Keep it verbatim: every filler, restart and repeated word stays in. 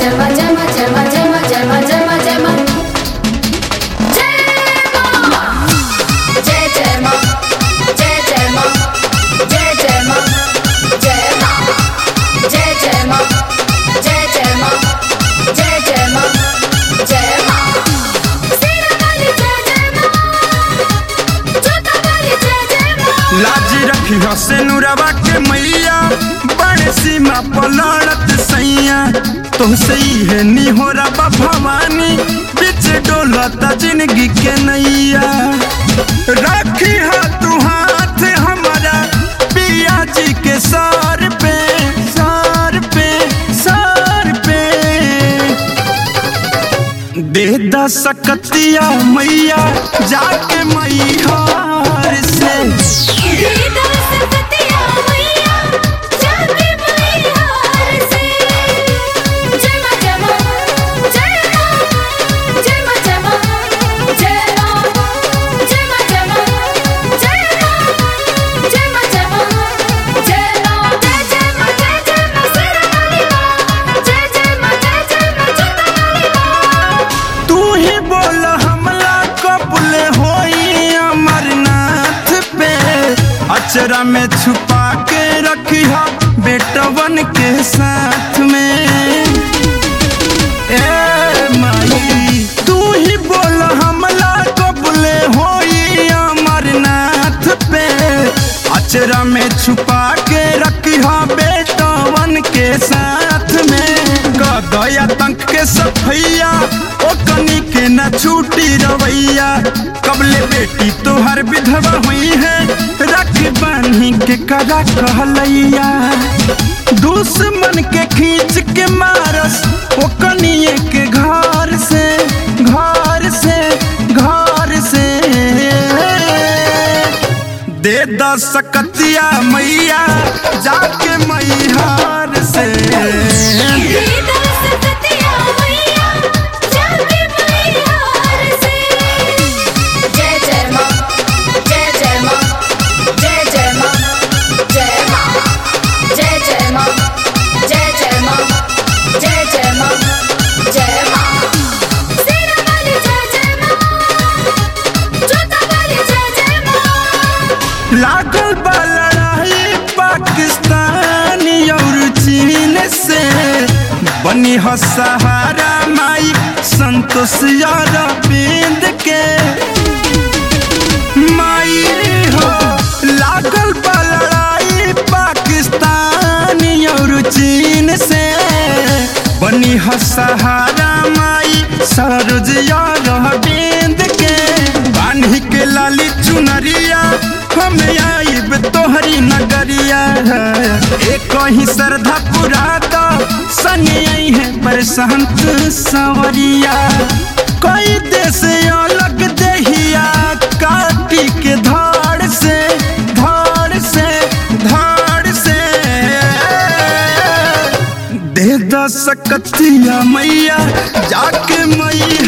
लाज रखी हसे नुरवा के मैया बड़े सीमा पलड़त सैया तुहसे है निहोरा भवानी बिच डोलत जिंदगी के नैया रखी हा तू हाथ हमारा पिया जी के सर पे सर पे सर पे दे दा सकतिया मैया जाके मैहर से अचरा में छुपा के रखी हा बेटवन के साथ में ए माई तू ही बोल हमला कबले होई अमरनाथ पे अचरा में छुपा के रखी हा बेटवन के साथ में गया तंक के सफैया ओ कनी के न छूटी रवैया कबले बेटी तोहर विधवा हुई है रख बानी के करा कहलैया दुश्मन के खींच के मारस ओ कनिए के घर से घर से घर से दे दा सकतिया मैया जाके मैहर से लागल बा लड़ाई पाकिस्तान और चीन से बनी हो सहारा माई संतोष अरविंद के माई हो लागल बा लड़ाई पाकिस्तान और चीन से बनी हो सहारा माई सरोज अरविंद के बांधी के लाली चुनरिया हम आइब तोहरी नगरिया एक ही श्रद्धा पूरा तो सनी आई है बरसंत सवरिया कई देश अलग दहिया काटी के धाड़ से धाड़ से धाड़ से दे दा सकतिया मैया जाके मैया